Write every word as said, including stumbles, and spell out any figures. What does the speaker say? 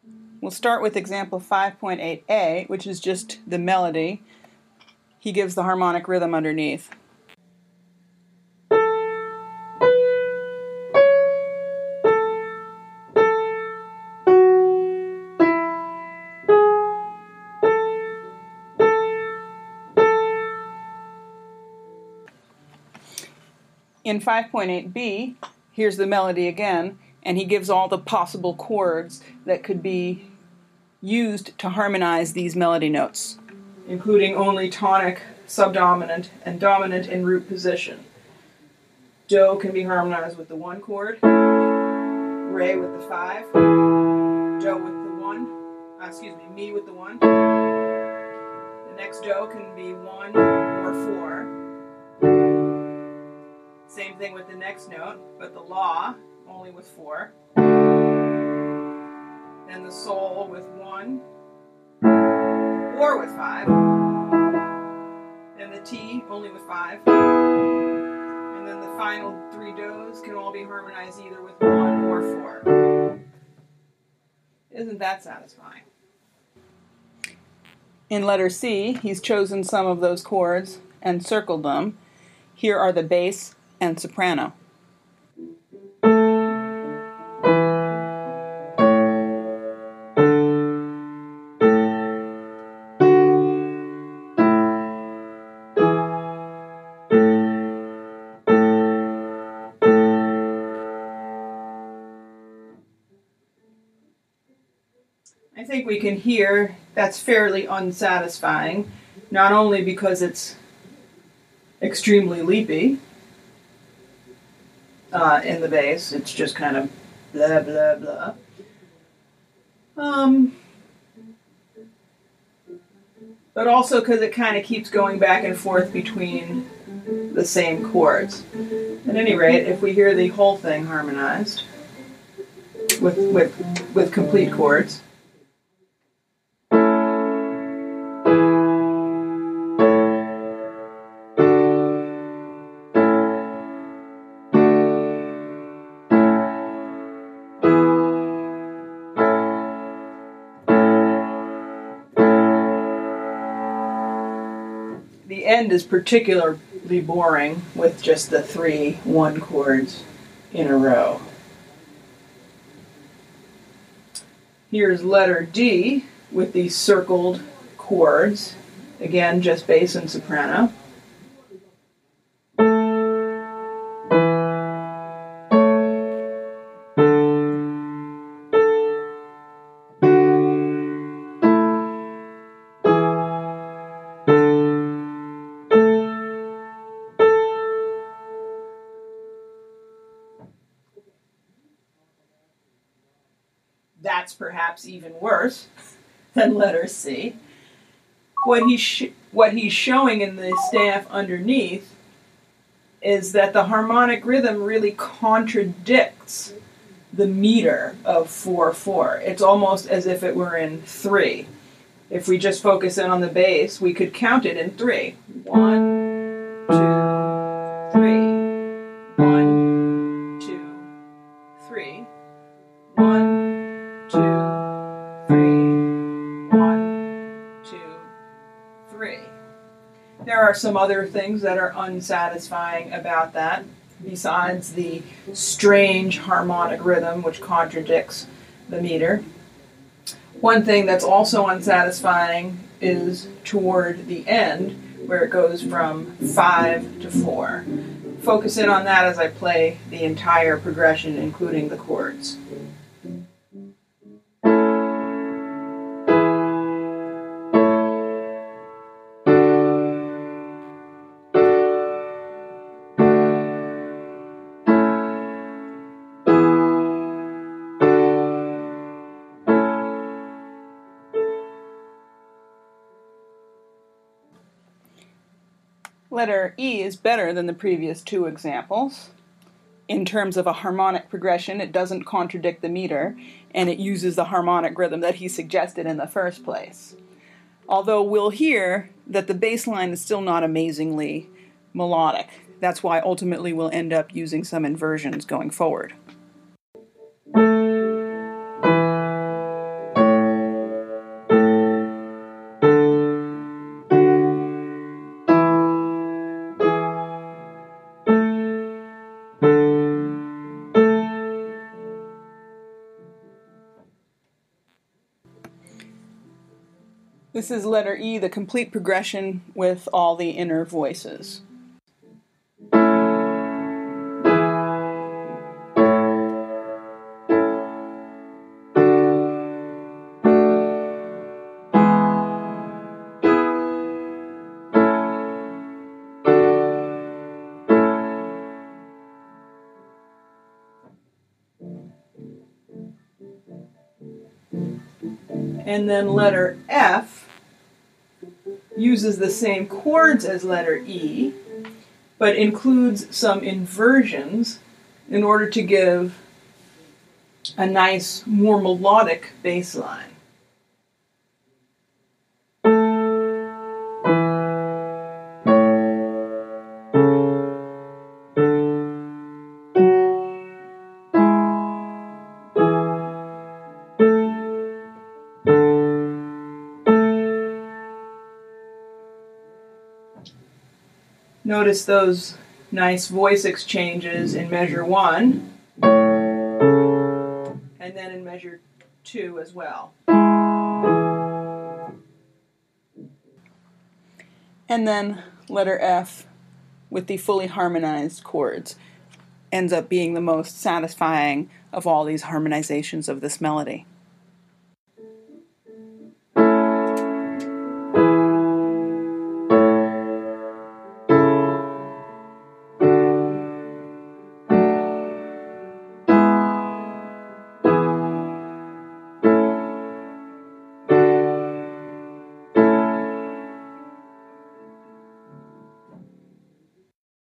We'll start with example five point eight A, which is just the melody. He gives the harmonic rhythm underneath. In five point eight B, here's the melody again, and he gives all the possible chords that could be used to harmonize these melody notes, including only tonic, subdominant, and dominant in root position. Do can be harmonized with the one chord, Re with the five, Do with the one, uh, excuse me, Mi with the one. The next Do can be one or four. Same thing with the next note, but the La only with four. Then the Sol with one or with five. And the Ti only with five. And then the final three Dos can all be harmonized either with one or four. Isn't that satisfying? In letter C, he's chosen some of those chords and circled them. Here are the bass and soprano. I think we can hear that's fairly unsatisfying, not only because it's extremely leapy uh, in the bass, it's just kind of blah, blah, blah. Um, but also because it kind of keeps going back and forth between the same chords. At any rate, if we hear the whole thing harmonized with, with, with complete chords, the end is particularly boring with just the three one chords in a row. Here's letter D with these circled chords. Again, just bass and soprano. That's perhaps even worse than letter C. What he's, sh- what he's showing in the staff underneath is that the harmonic rhythm really contradicts the meter of four four. It's almost as if it were in three. If we just focus in on the bass, we could count it in three. One, two, three. One, two, three. One, two, three. One, two, three. There are some other things that are unsatisfying about that, besides the strange harmonic rhythm which contradicts the meter. One thing that's also unsatisfying is toward the end, where it goes from five to four. Focus in on that as I play the entire progression, including the chords. Letter E is better than the previous two examples. In terms of a harmonic progression, it doesn't contradict the meter, and it uses the harmonic rhythm that he suggested in the first place. Although we'll hear that the bass line is still not amazingly melodic. That's why ultimately we'll end up using some inversions going forward. This is letter E, the complete progression with all the inner voices. And then letter F uses the same chords as letter E, but includes some inversions in order to give a nice, more melodic bass line. Notice those nice voice exchanges in measure one, and then in measure two as well. And then letter F with the fully harmonized chords ends up being the most satisfying of all these harmonizations of this melody.